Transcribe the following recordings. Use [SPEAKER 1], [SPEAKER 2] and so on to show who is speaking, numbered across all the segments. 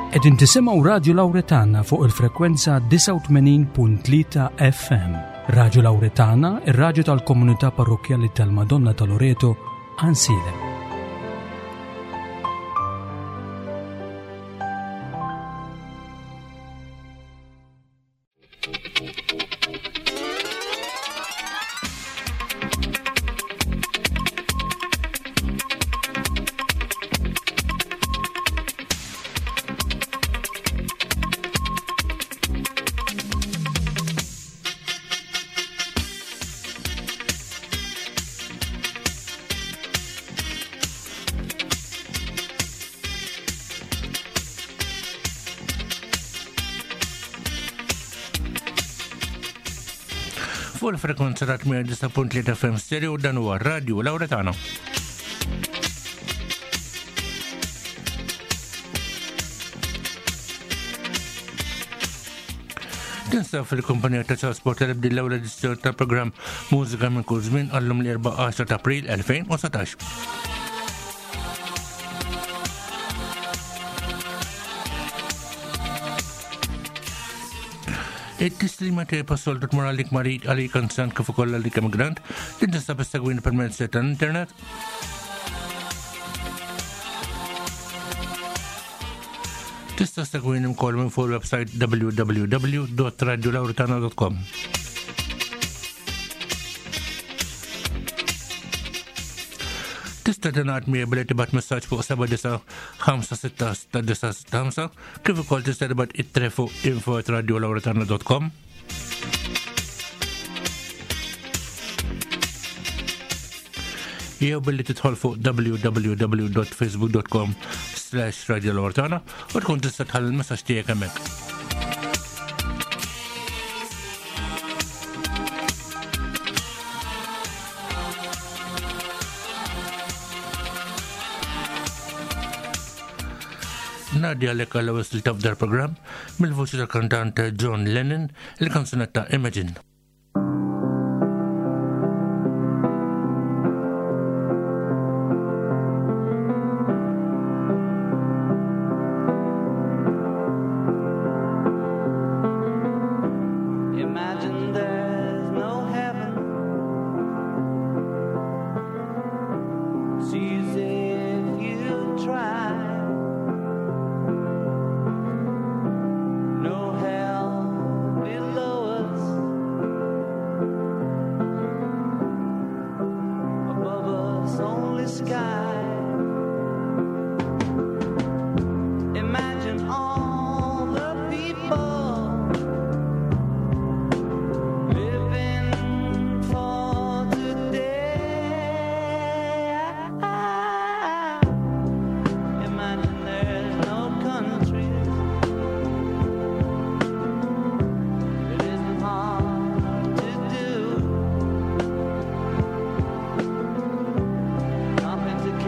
[SPEAKER 1] Qed intisimgħu Radio Lawretana fuq il-frekwenza 89.3 FM. Radio Lawretana, ir-radju tal-Komunità Parrokjali tal-Madonna ta' Loreto, Ansile.
[SPEAKER 2] Fuq il-frekwenza ta' 89.3 FM stereo dan huwa Radio Lawretana. Tinsa fil-kumpanija ta' trasport tal-ibdi l-ewwel edizzjoni tal-programm Mużika minn kull żmien għallum l-14 ta' April 2017. Il-tislima te passol dot moralik marit għalik kansan kif ukoll għalik emigrant, din tista' tissegwini permezz tal-internet. Tista' segwini mkoll minn fuq il-website www.radiolawretana.com. Tista' tingħad miegħi billi tibgħat messaġġ fuq 79566 kif ukoll tista' tibgħat ittre fuq info@radiolawretana.com. Jew billi tidħol fuq www.facebook.com/radiolawretana u tkun tista' tħalli l-messaġġ tiegħek hemmhekk. Nadja għalek għal-ewwel tabdar program mill-voċi tal-kantante John Lennon il-kanzunetta Imagine.
[SPEAKER 3] Nothing to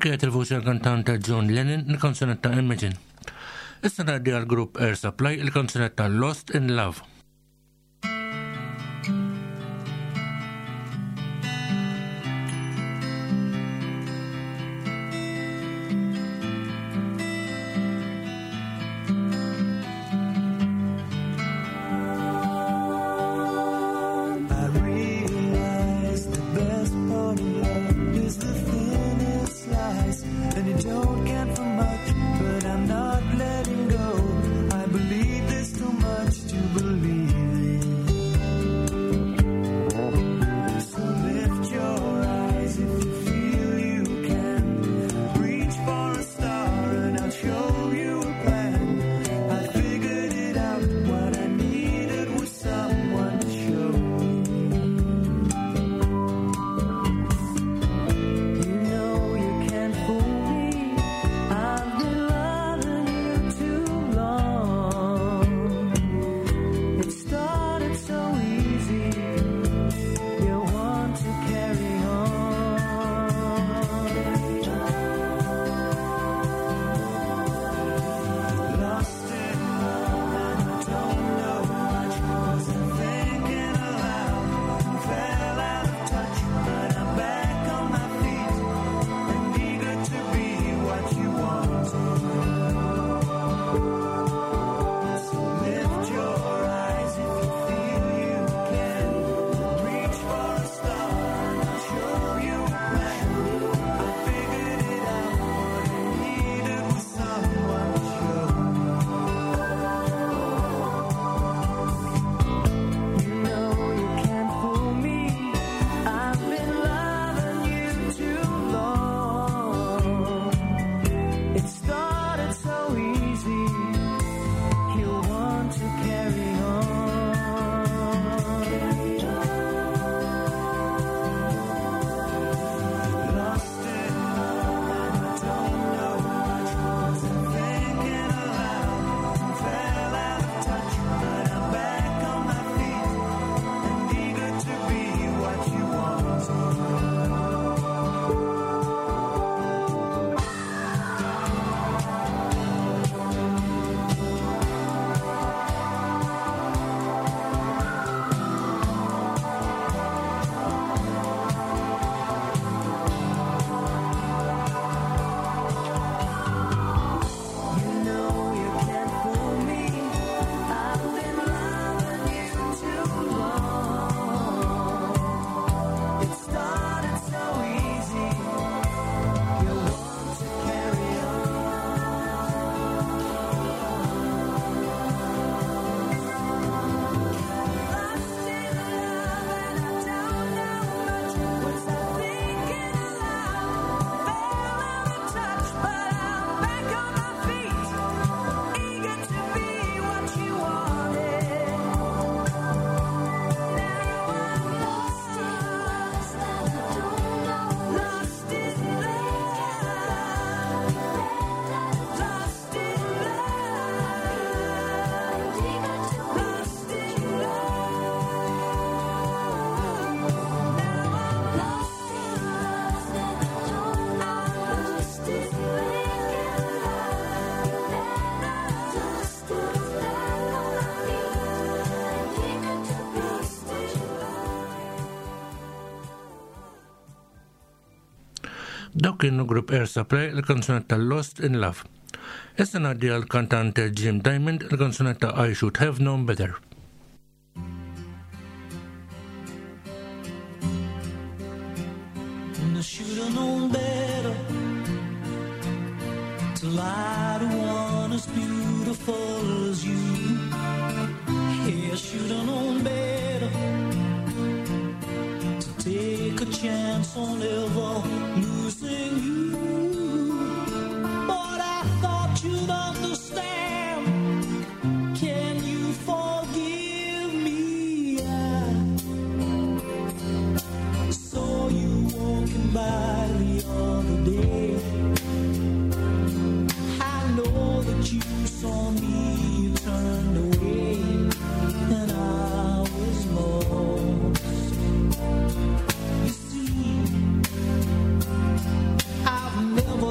[SPEAKER 2] kienet il-vuċi għal-kantanta John Lennon il-konsonetta Imagine. Issa ngħaddi għal-grupp Air Supply il-konsonetta Lost in Love.
[SPEAKER 3] Dawk kienu grupp Air Supply il-kanzunetta Lost in Love. Issa ngħaddi għall-kantante Jim Diamond il-kanzunetta I Should Have Known Better.
[SPEAKER 4] I should have known better to lie to one as beautiful as you. Yeah, I should have known better to take a chance on ever losing you. But I thought you'd understand. Can you forgive me? I saw you walking by the other day. I know that you saw me, you turned away, and I was lost. You see, I've never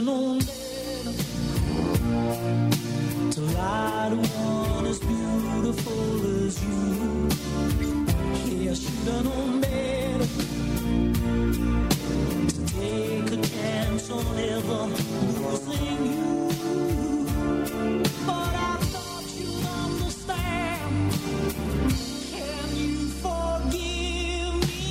[SPEAKER 4] known better, to lie to one as beautiful as you. Yeah, I should have known better, to take a chance on ever losing you. But I thought you'd understand. Can you forgive me?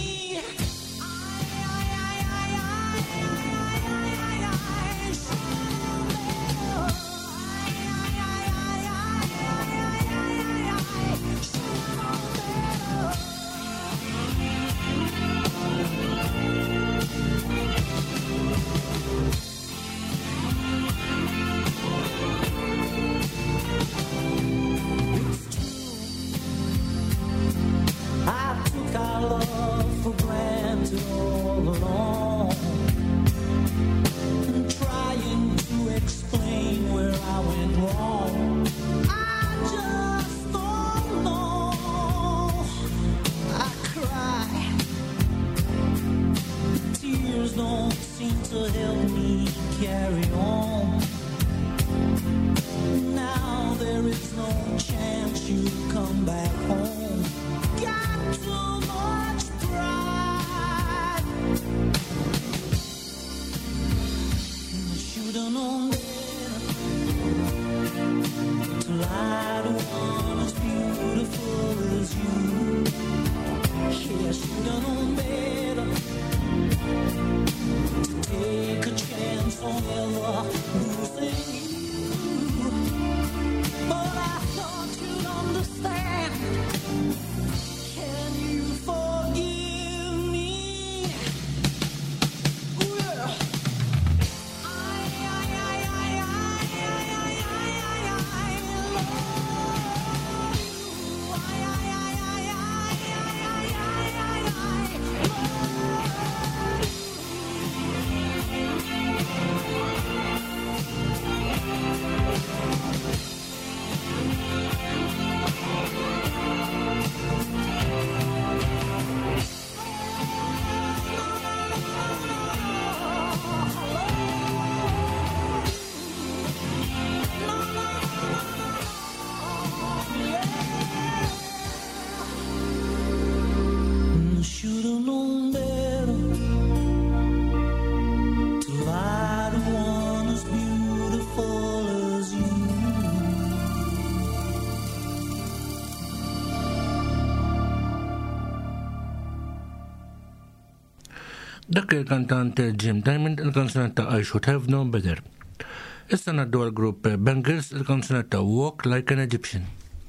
[SPEAKER 2] Dak il-kantant Jim Diamond il-kanzunetta I Should Have Known Better. Issa naddu għal-grupp Bangers il-kanzunetta Walk Like an Egyptian.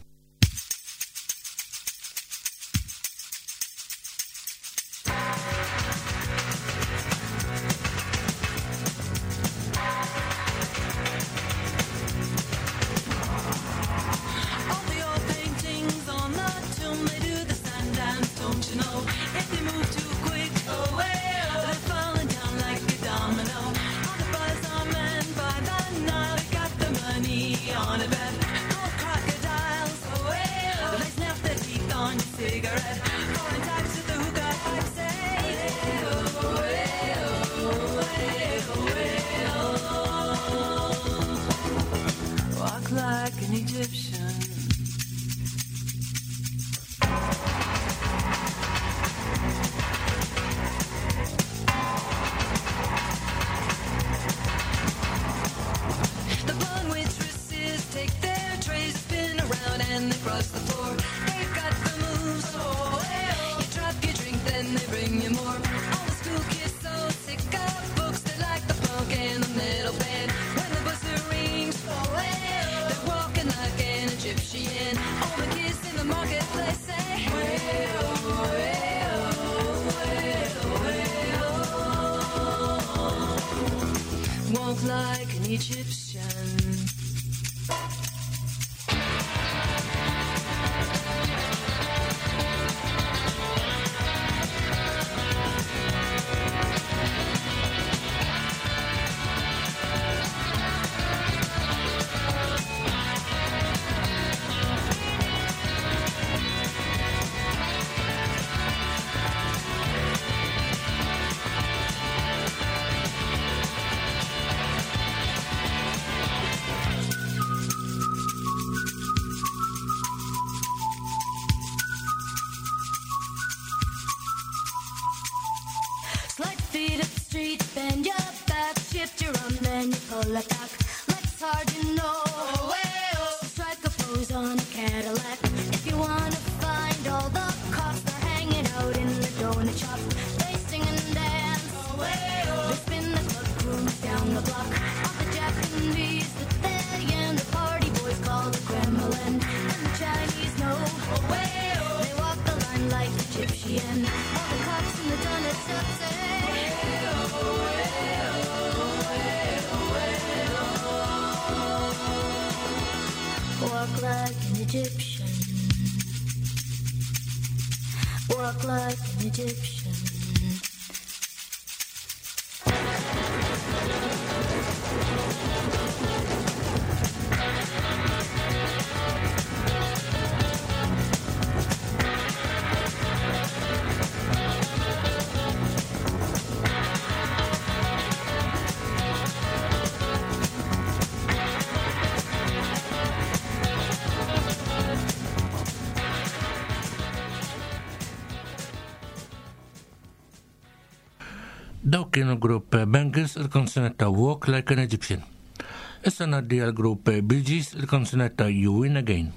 [SPEAKER 5] Like an Egyptian.
[SPEAKER 6] full attack. Let's hard, you know. Strike a pose on a Cadillac. If you wanna find all the cops, they're hanging out in the donut shop. They sing and dance. They spin the club grooms down the block. All the Japanese, the Italian, the party boys call the Kremlin, and the Chinese know. They walk the line like Egyptian. All the cops in the donut shop say. Walk like an Egyptian. Walk like an Egyptian.
[SPEAKER 2] Daw kienu grupp Bangles il-konsonetta Walk Like an Egyptian. Issa naddi għal-grupp Bee Gees il-konsonetta You Win Again.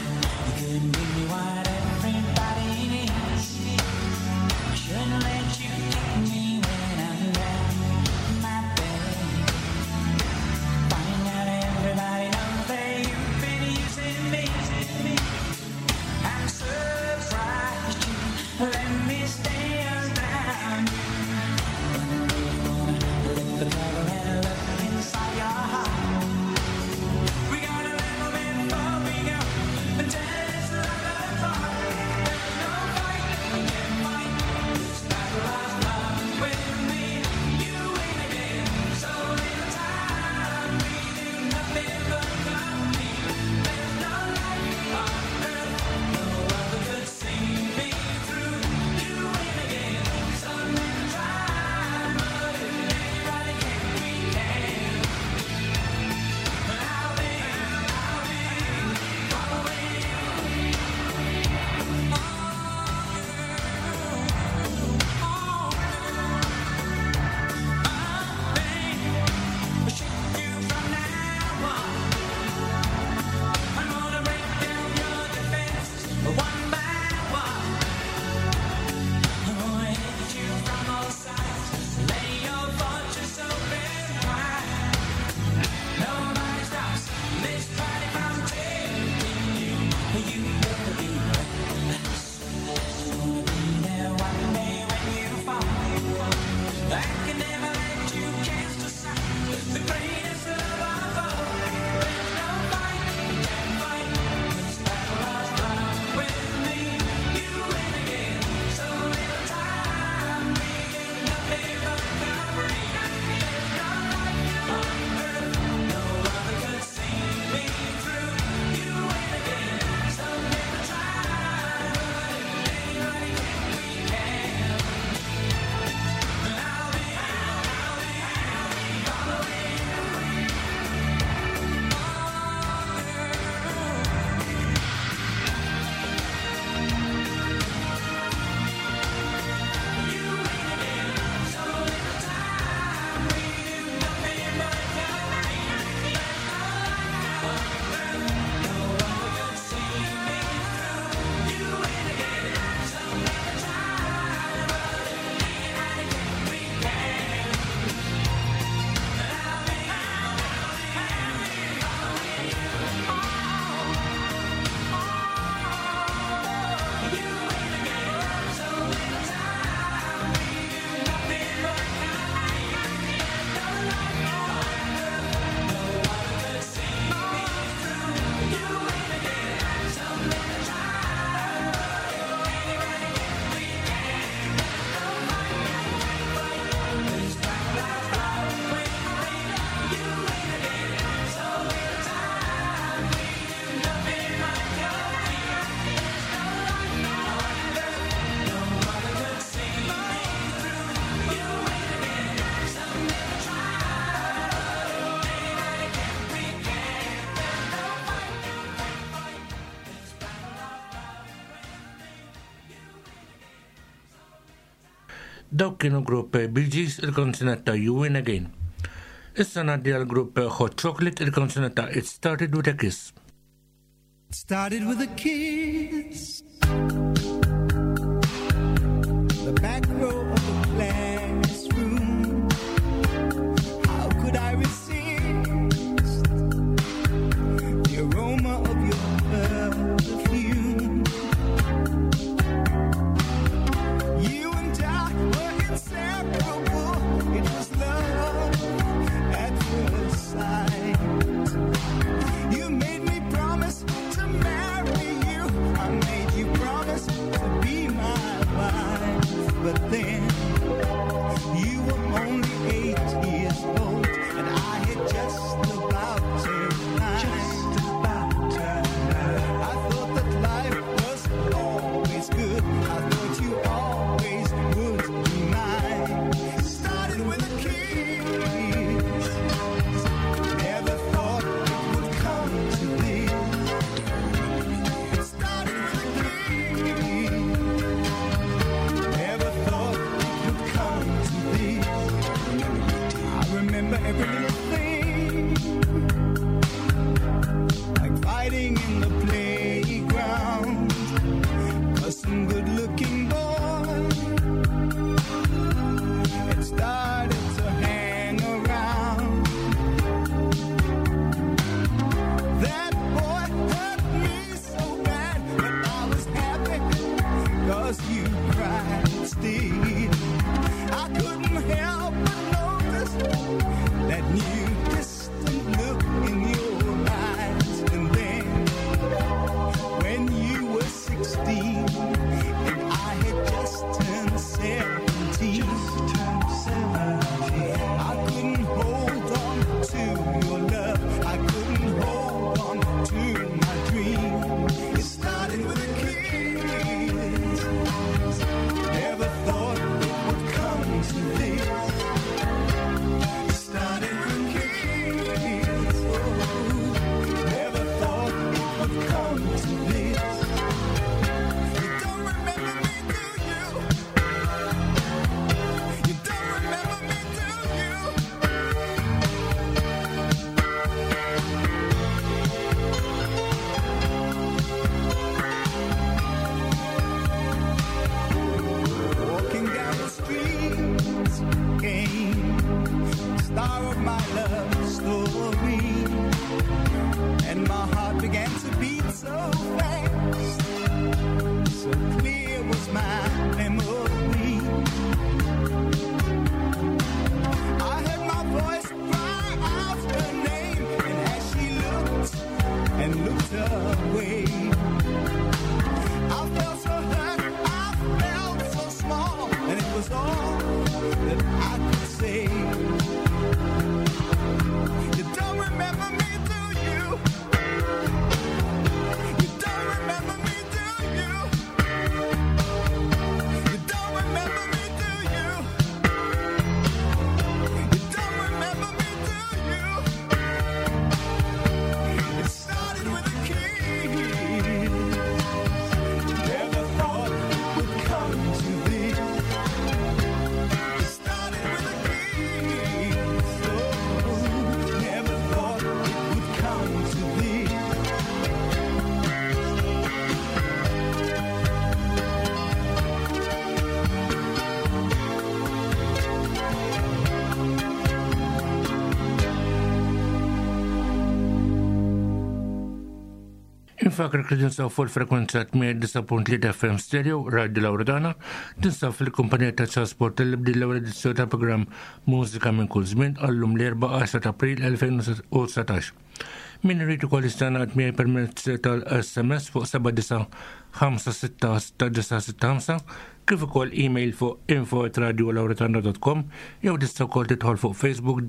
[SPEAKER 4] Shouldn't let you
[SPEAKER 2] Dawk kienu grupp Bee Gees il-kanzunetta ta' You Win Again. Issa ngħaddi għal grupp Hot Chocolate il-kanzunetta ta' It Started With a Kiss.
[SPEAKER 7] It started with a kiss. The back row of the classroom. How could I resist the aroma of your perfume? You and I were inseparable. It was love at first sight. You made me promise to marry you. I made you promise to be my wife. But then you were only 8 years old, and I had just about turned 9. I thought that life was always good. I thought you always would be mine. Started with a kiss. Never thought it would come to this. It started with a kiss. Never thought it would come to this. I remember every little thing, like fighting in the playground, 'cause some good-looking boy had started to hang around. That boy hurt me so bad, but I was happy 'cause you cried still. I couldn't help but notice that new distant look in your eyes. And then when you were 16 and I had just turned 17, I couldn't hold on to your love. I couldn't hold on to my dream. It started with a kiss. Never thought it would come to this. It started with a kiss. Never thought it would come to this. You don't remember me, do you? You don't remember me, do you? Walking down the streets came the star of my love story, and my heart began to beat so fast, so clear was my memory. I heard my voice cry out her name, and as she looked and looked away, I felt so hurt, I felt so small, and it was all that I could say. You don't remember me, do you? You don't remember me, do you? You don't remember me, do you? You don't remember me, do you? It started with a kiss. Never thought it would come to this. It started with a kiss. Oh, never thought it would come to this.
[SPEAKER 2] Infakar li tinsaw fuq il-frekwenza 109.3 FM Stereo, Radio Lauredana, tinsaw fil-kumpanija ta' trasport li bdi l-ewwel edizzjoni ta' programm Mużika minn kull żmien għallum l-14 ta' April 2019. Min irid ukoll jistanaqat miegħi permezz tal-SMS fuq 795-669-65 kif ukoll email fuq info@radiolauretana.com jew tista' wkoll tidħol fuq Facebook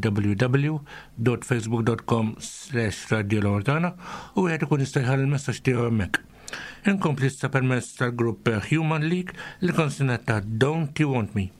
[SPEAKER 2] www.facebook.com/radiolauretana u wieħed ikun jista' jħalli l-messaġġ tiegħu hemmhekk. Inkompli issa permezz tal-grupp Human League li konsinet ta' Don't You Want Me.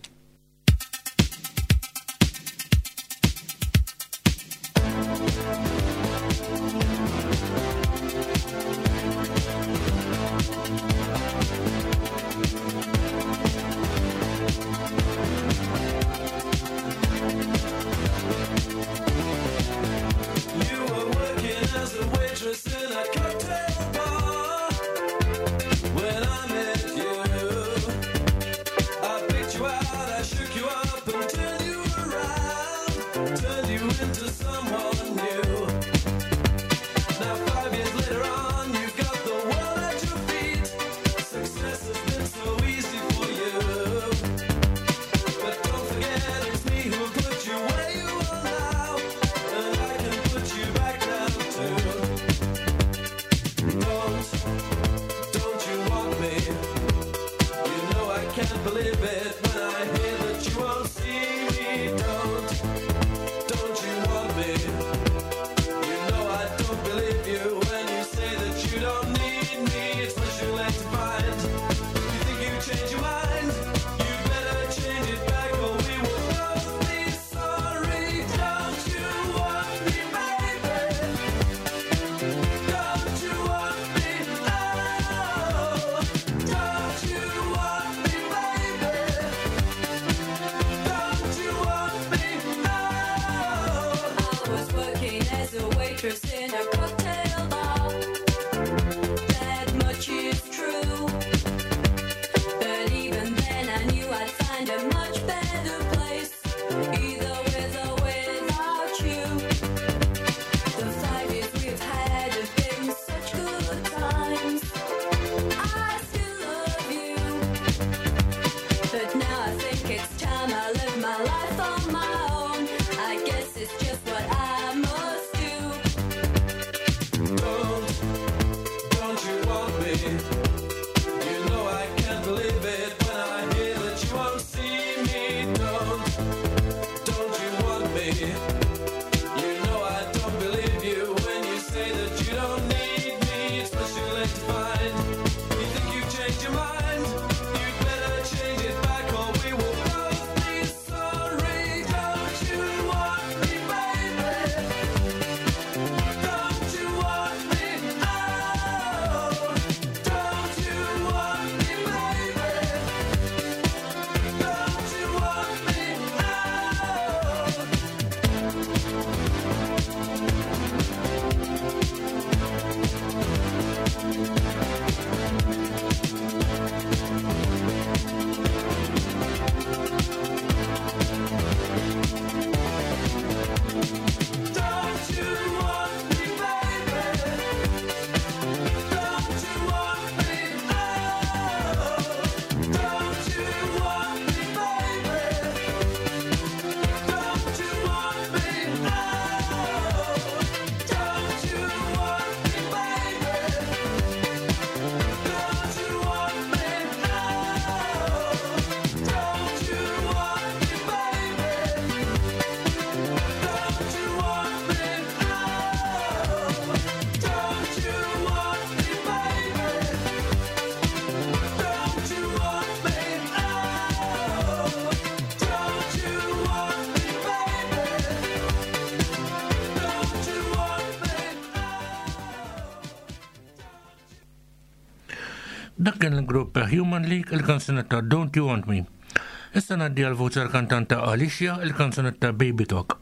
[SPEAKER 8] can't believe it when I hear that you won't see me. Don't you want me? You know I don't believe you when you say that you don't need me. It's much too late to find. You think you change your mind? You'd better change it back or we will both be sorry. Don't you want me, baby? Don't you want me? Oh, don't you want me, baby? Don't you want me? Oh.
[SPEAKER 5] I was working as a waitress in a cocktail bar. That much is true. But even then I knew I'd find a much better place, either with or without you. The 5 years we've had have been such good times. I still love you. But now I think it's time I live my life on my own. I guess it's just what I must do.
[SPEAKER 8] Don't you want me? You know I can't believe it when I hear that you won't see me. Don't you want me? You know I don't believe you when you say that you don't need me. It's much too late to find. You think you've changed your mind? You'd better change it back or we will both be sorry. Don't you want me, baby? Don't you want me? Oh, don't you want me, baby? Don't you want me? Don't you want me, baby? Don't you want me? Oh, don't you want me, baby? Don't you want me? Oh, don't you want me, baby? Don't you want me? Oh, don't you want me, baby? Don't you want me? Oh, don't you want me, baby? Don't you want me? Oh, don't you want me, baby? Don't you want me?
[SPEAKER 2] Dak kien il-grupp Human League il-kanzunetta Don't You Want Me. Issa naddi għal-voċa l-kantanta Alicia il-kanzunetta Baby Talk.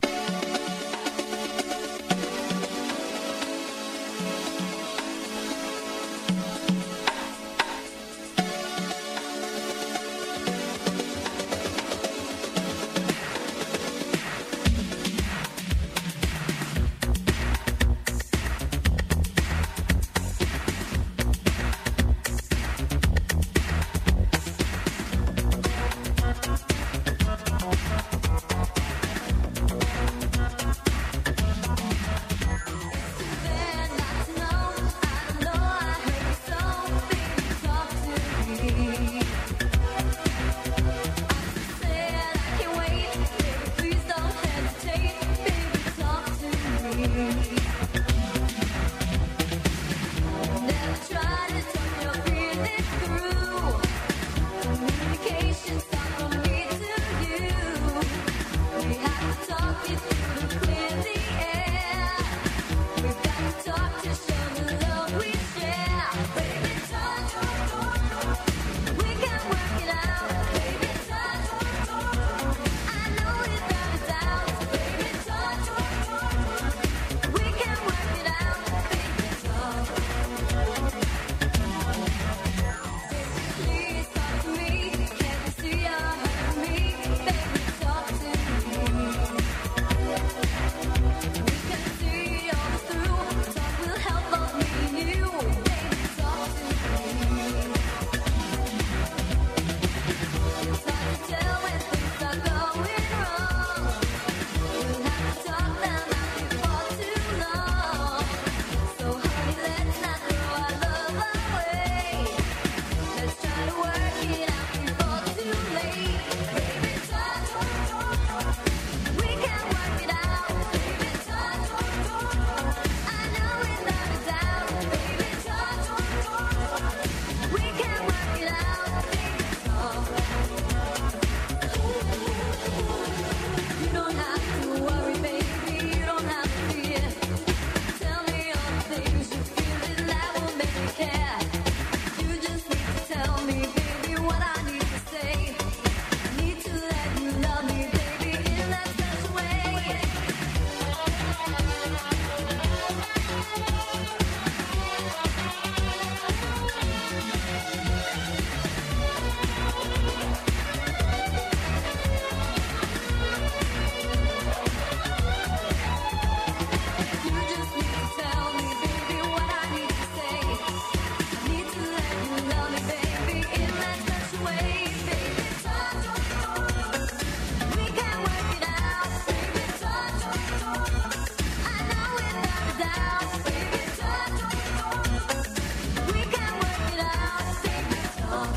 [SPEAKER 5] talk.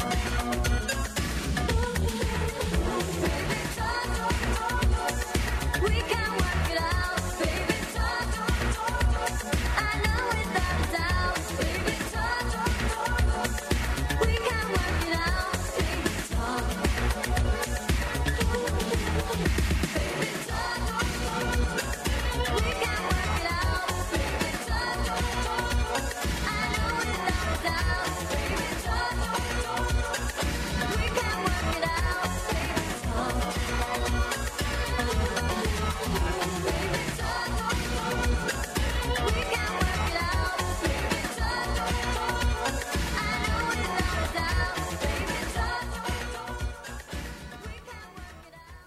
[SPEAKER 5] Baby, talk. We can work it out. Baby, talk. I know without a doubt. Baby, talk. We can work it out. Baby, talk. Baby, talk. We can work it out. Baby, talk. I know without a doubt. Baby, talk. We can work it out. Baby, talk. Baby, talk. We can work it out. Baby, talk. I know without a doubt. Baby, talk. We can work it out.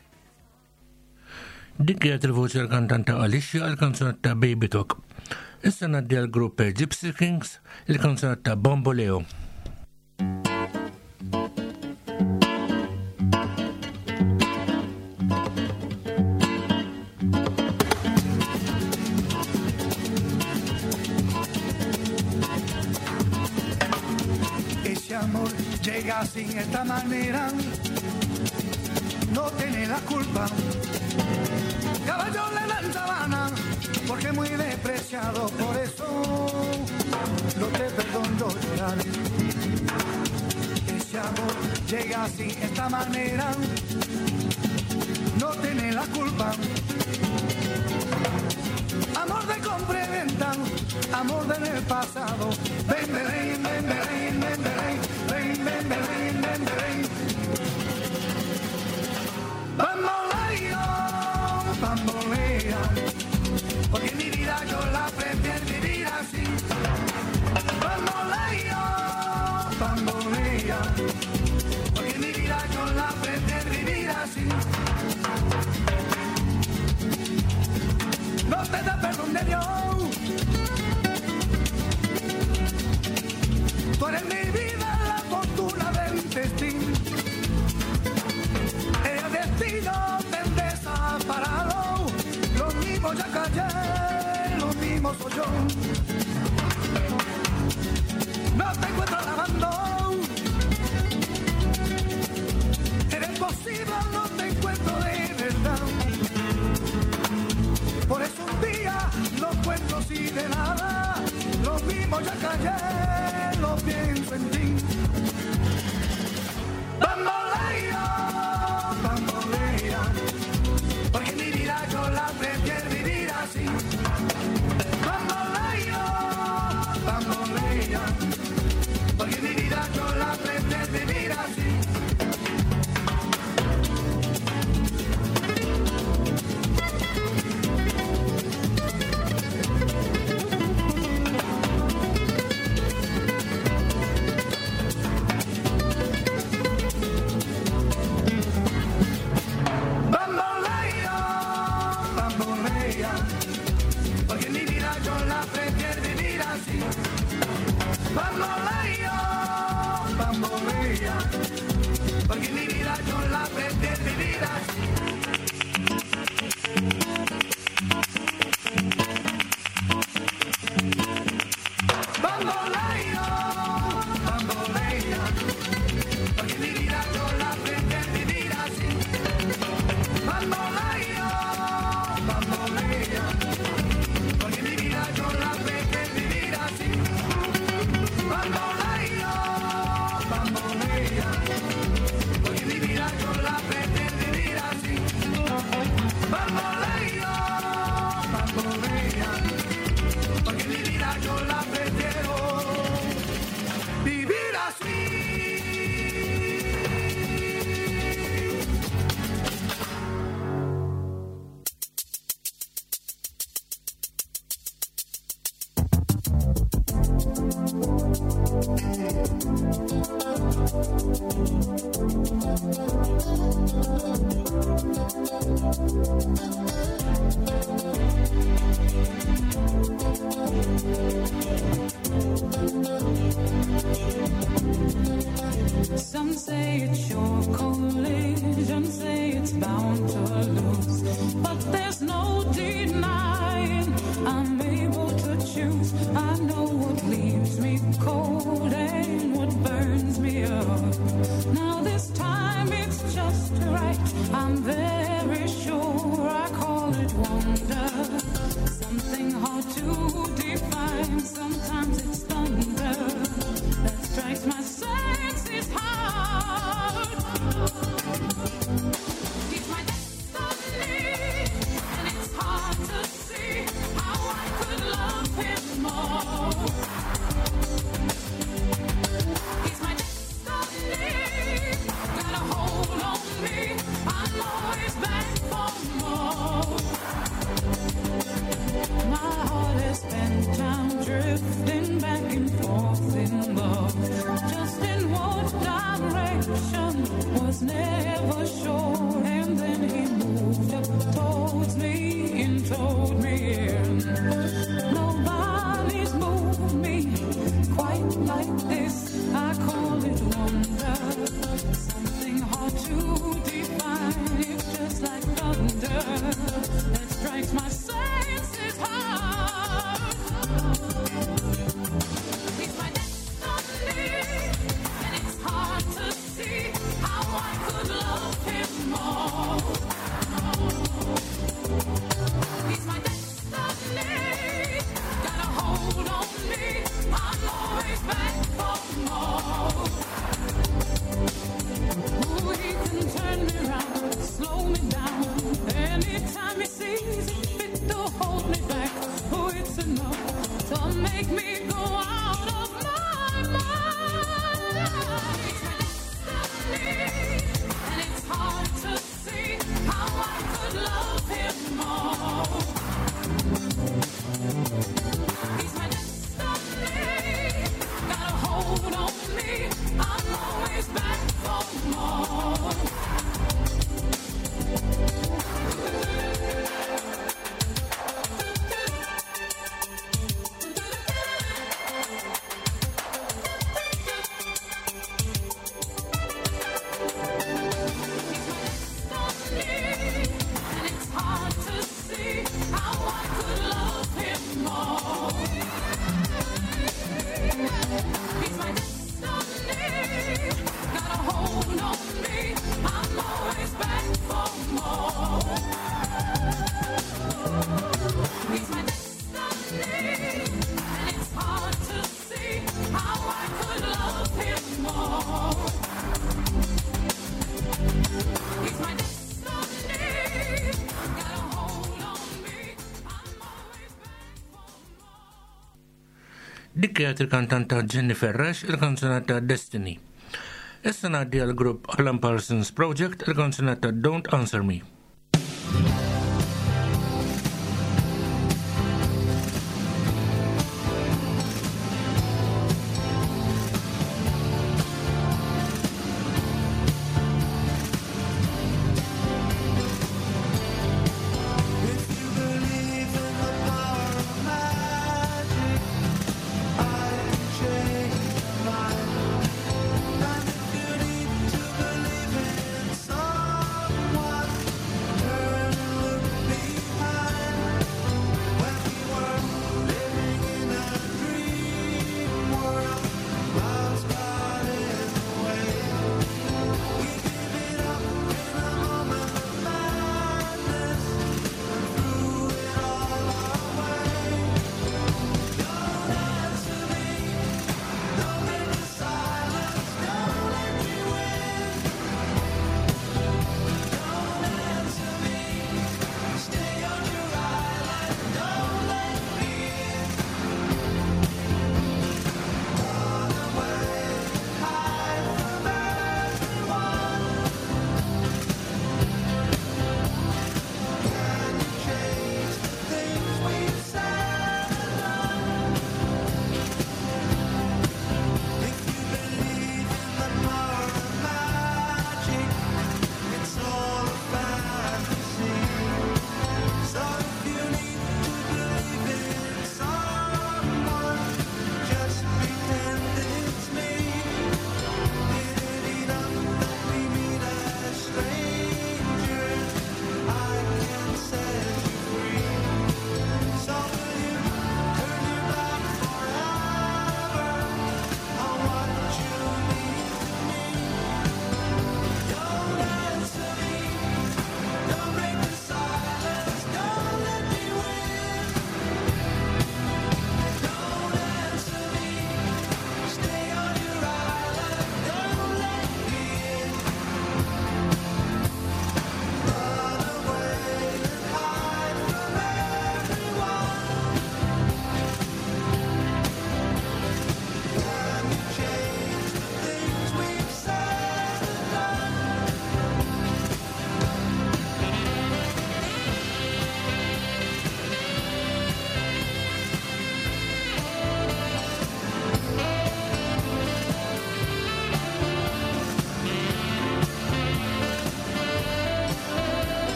[SPEAKER 2] Dik kienet il-voċi għal-kantanta Alicia għal-kanzunetta Baby Talk. Issa naddi għal-grupp Gypsy Kings il-kanzunetta Bomboleo.
[SPEAKER 7] Ese amor llega sin esta manera, no tiene la culpa. Caballo le dan sabana, porque muy despreciado, por eso no te perdono llorar. Ese amor llega sin esta manera, no tiene la culpa. Amor de compra y venta, amor del pasado. Ven, ven, ven, ven, ven, ven, ven, ven, ven, ven, ven, ven. Bamboleo, bambolea, porque mi vida yo la prefiero vivir así. Bamboleo, bambolea, porque mi vida yo la prefiero vivir así. No te da perdón de Dios. Tú eres mi vida, la fortuna del destino. El destino te desaparado. Lo mismo ya callé, lo mismo soy yo. No te encuentro lavando. Eres posible, no te encuentro de verdad. Por eso un día no cuento así de nada. Lo mismo ya callé, lo pienso en ti. Bamboleo, bambolea, porque mi vida yo la prefiero vivir así. Bamboleo, bambolea, porque mi vida yo la prefiero vivir así. Bamboleo, bambolea, porque mi vida yo la prefiero vivir así. Bamboleo, bambolea, porque mi vida yo la prefiero vivir así. Bamboleo, bambolea, porque mi vida yo la prefiero vivir así. Bamboleo, bambolea, porque mi vida yo la prefiero vivir así. Bamboleo, bambolea, porque mi vida yo la prefiero vivir así. Bamboleo, bambolea, porque mi vida yo la prefiero vivir así.
[SPEAKER 9] Some say it's your collision, say it's bound to lose, but there's no denying I'm able to choose. I know what leaves me cold and what burns me was never sure, and then he moved up towards me and told me nobody's moved me quite like this. I call it wonder, something hard to define. It's just like thunder that strikes my senses hard. It's my destiny, and it's hard to see how I could love him more. He's my destiny, got a hold on me. I'm always back for more. Ooh, he can turn me around, slow me down. Anytime he sees it fit to hold me back, oh, it's enough to make me go out of my mind. He's my destiny, and it's hard to see how I could love him more. He's my destiny, got a hold on me. I'm always back for more. And it's hard to see how I could love him more. He's my destiny, got a hold on me. I'm always back for more. He's my destiny, and it's hard to see how I could love him more. He's my destiny, got a hold on me. I'm always back for more.
[SPEAKER 2] Dik kienet il-kantanta Jennifer Rush, il-kanzunetta Destiny. Issa ngħaddi għall-grupp Alan Parsons Project, il-kanzunetta Don't Answer Me.
[SPEAKER 7] If you believe in the power of magic, I can change your mind. And if you need to believe in someone, turn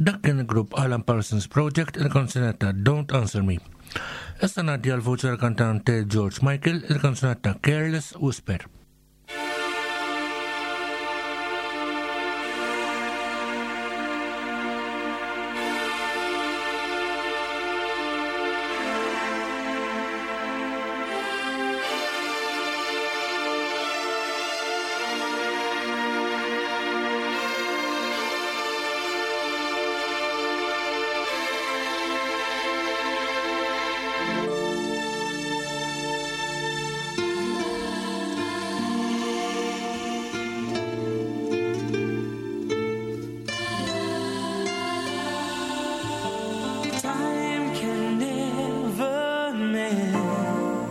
[SPEAKER 2] Dak kien il-grupp Alan Parsons Project il-kanzunetta Don't Answer Me. Issa ngħaddi għal voċi tal-kantante George Michael il-kanzunetta Careless Whisper.
[SPEAKER 4] Time can never mend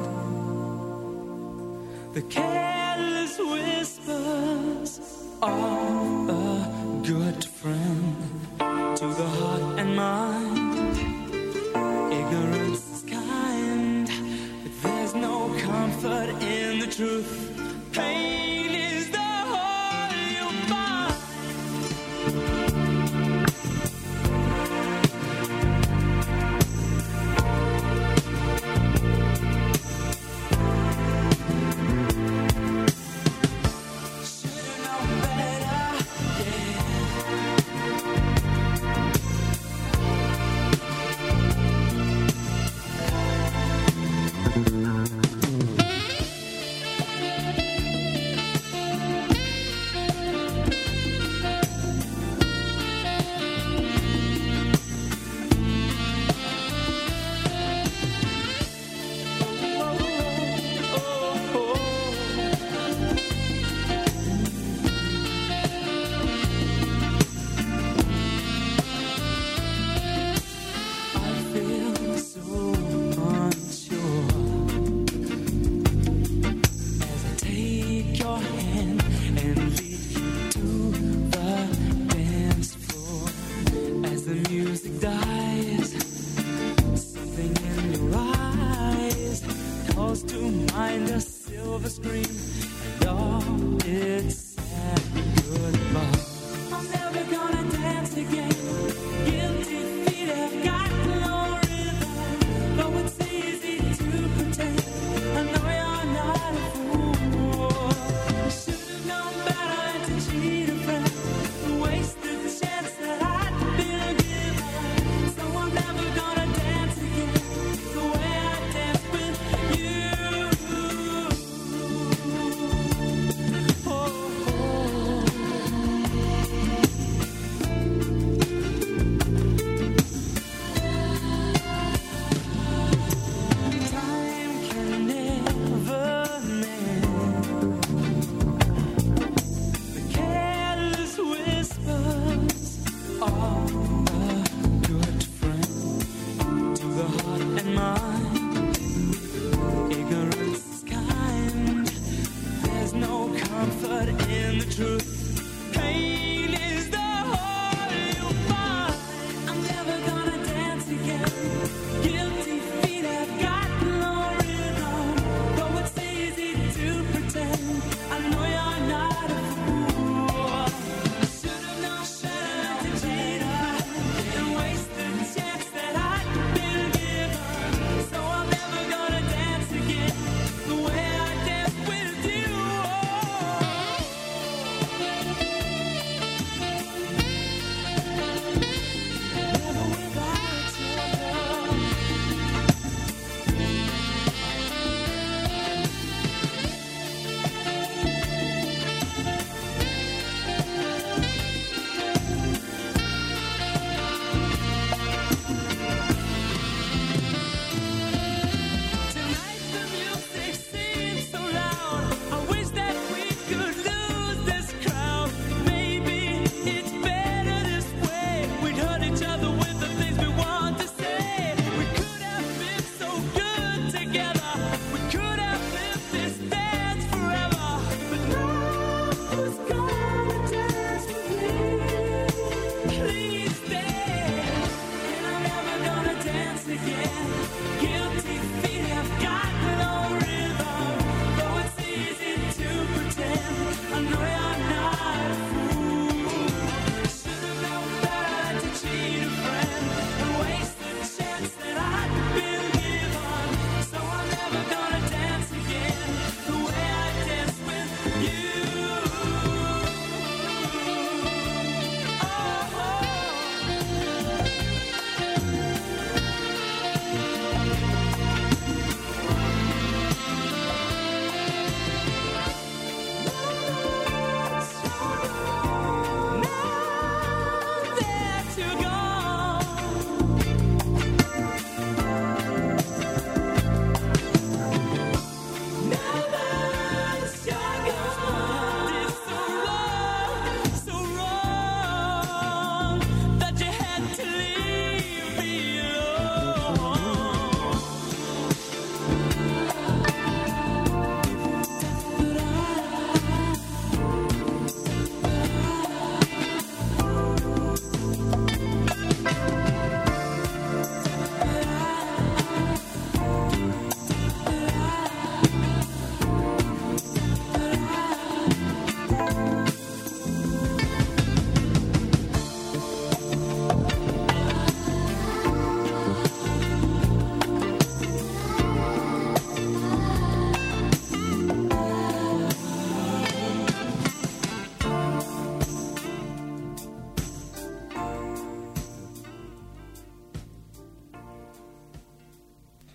[SPEAKER 4] the careless whispers of a good friend to the heart and mind. Ignorance is kind, but there's no comfort in the truth. Pain is the whole you find. Should've known better, yeah. I feel so unsure as I take your hand and lead you to the dance floor. As the music dies, something in your eyes calls to mind a silver screen and all its sad goodbye. I'm never gonna dance again. Guilty feet have got no rhythm. Though it's easy to pretend, I know you're not a fool. Should've known better to cheat a friend, wasted the chance that I'd been given. So I'm never gonna dance again the way I danced with you.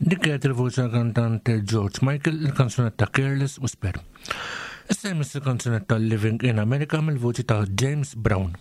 [SPEAKER 2] Dik kienet il-voċi tal-kantant George Michael, il-kanzunetta Careless Whisper. Issa jmiss il-kanzunetta Living in America mill-voċi ta' James Brown.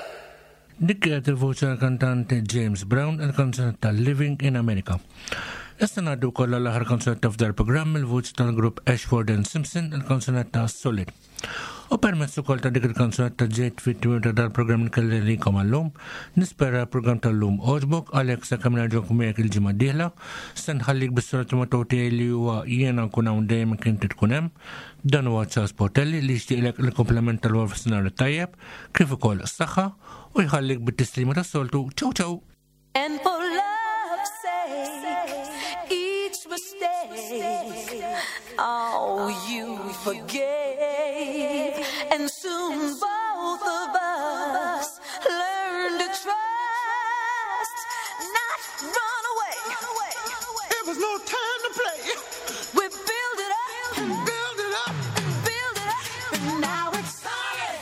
[SPEAKER 2] Dik kienet il-voċi tal-kantant James Brown, il-kanzunetta Living in America. Issa ngħaddu wkoll l-aħħar kanzunetta f'dar programm il-vuċ tal-grupp Ashford and Simpson, il-kanzunetta Solid. U permezz ukoll ta' dik il-kanzunetta ġejt fit-twir ta' dal-programm nkelli likom għallum, nispera l-programm tal-lum oġbok għalhekk sakemm nerġgħu miegħek il-ġimgħa d-dieħla, se nħallik bis-soltu motto tiegħi li huwa jiena nkun hawn dejjem kien tkun hemm. Dan huwa Charles Portelli li jixtieqlek il-kompliment tal-warfsinhar tajjeb, kif ukoll s-saħħa u jħallik bit-tislima tas-soltu. Ciao ciao.
[SPEAKER 5] And for love's sake, each mistake, oh, you forgave. And soon both of us learn to trust, not run away.
[SPEAKER 7] There was no time to play.
[SPEAKER 5] We build it up, and build it up, and build it up, and now it's solid.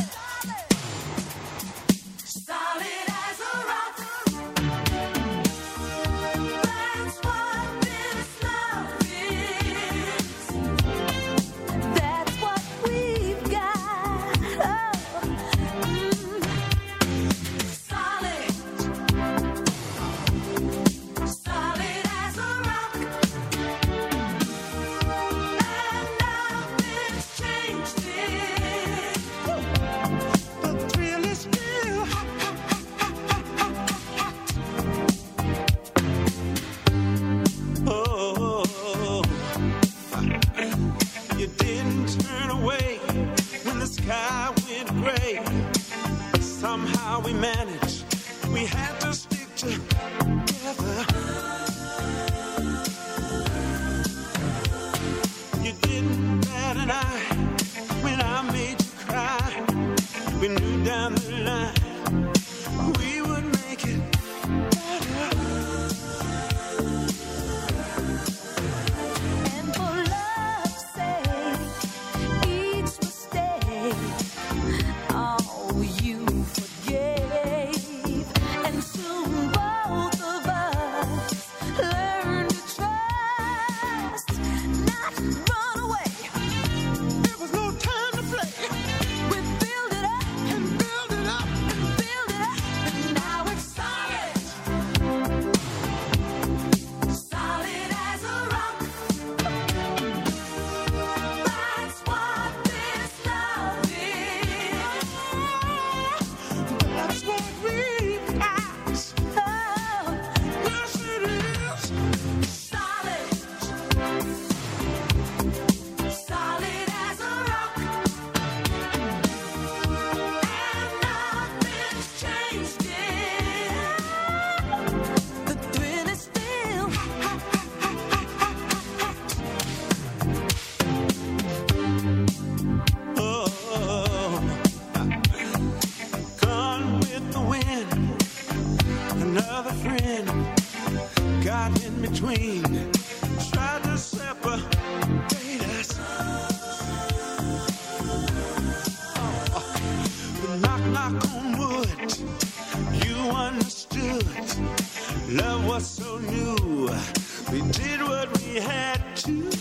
[SPEAKER 5] Solid as a rock. That's what this love is. That's what we've got. Solid. Solid as a rock. And nothing's changed it.
[SPEAKER 7] The thrill is still oh, you didn't turn away when the sky went gray. Somehow we managed. We had to stick together. You didn't bat an eye when I made you cry. We knew down the line we would make it better.
[SPEAKER 5] And for love's sake, each mistake, oh, you forgave. And soon both of us learn to trust, not run away.
[SPEAKER 7] There was no time to play.
[SPEAKER 5] We build it up,
[SPEAKER 7] And build it up.
[SPEAKER 5] build it up, and now it's solid. Solid as a rock. That's what this love is.
[SPEAKER 7] That's what we've got.
[SPEAKER 5] Oh,
[SPEAKER 7] Yes, it is.
[SPEAKER 5] solid. Solid as a rock. And nothing's changed it. The thrill is still.
[SPEAKER 7] Oh, gone with the wind. Another friend got in between. Tried to separate us. Knock, knock on wood. You understood. Love was so new. We did what we had to